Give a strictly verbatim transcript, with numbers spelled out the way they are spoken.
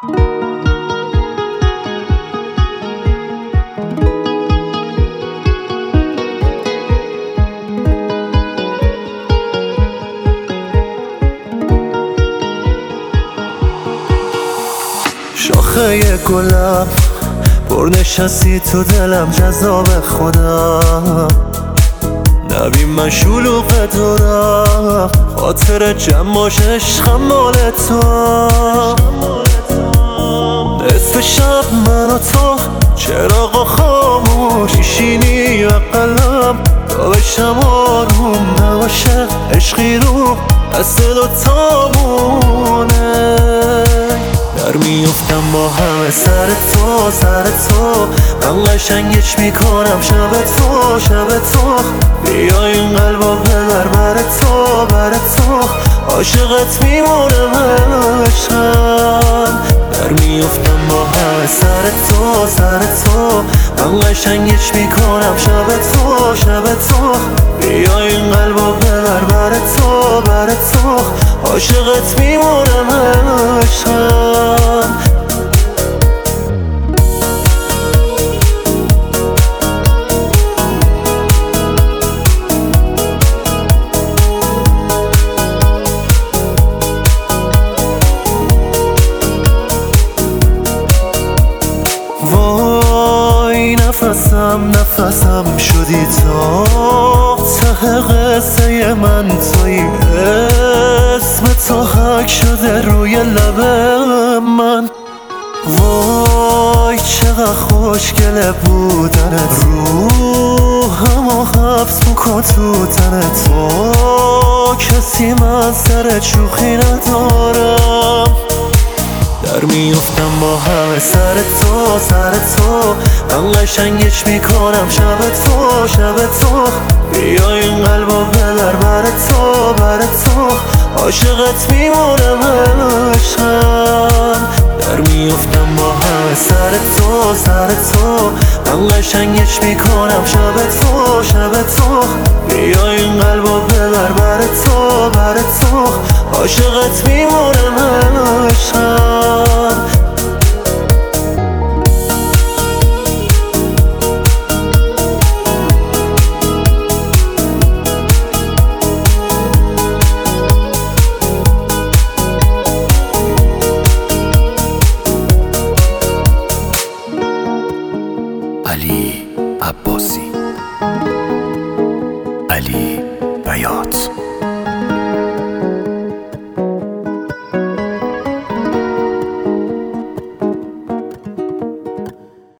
شاخه گلم پر نشستی تو دلم، جذاب خودم نبین من شلوغ دارم، خاطر جمعاش عشقم مال تو. نصف شب من و تو چراغا خاموش میشینی و قلم تا بشم آروم نباشه عشقی رو دست دوتامونه. در میفتم با همه سر تو سر تو، من قشنگش میکنم شب تو شب تو. بیا این قلبا ببر بر تو بر تو، عاشقت میمونم عشقم. در میفتم با همه سر تو سر تو، من قشنگش میکنم شب تو شب تو. بیا این قلبا ببر بر تو بر تو، عاشقت میمونم عشقم. وای نفسم نفسم شدی تا ته قصه من توی، اسم تو حک شده روی لب من. وای چقدر خوشگله بودنت، روحمو حبس میکن تو تن تو، کسی من سر شوخی ندارم. در میفتم با همه سر تو سر تو، من قشنگش میکنم شب تو شب تو. بیا این قلبا ببر بر تو بر تو، عاشقت میمونم عشقم. در میفتم با همه سر تو سر تو، من قشنگش میکنم شب تو شب تو. بیا این قلبا ببر بر تو بر تو، عاشقت میمونم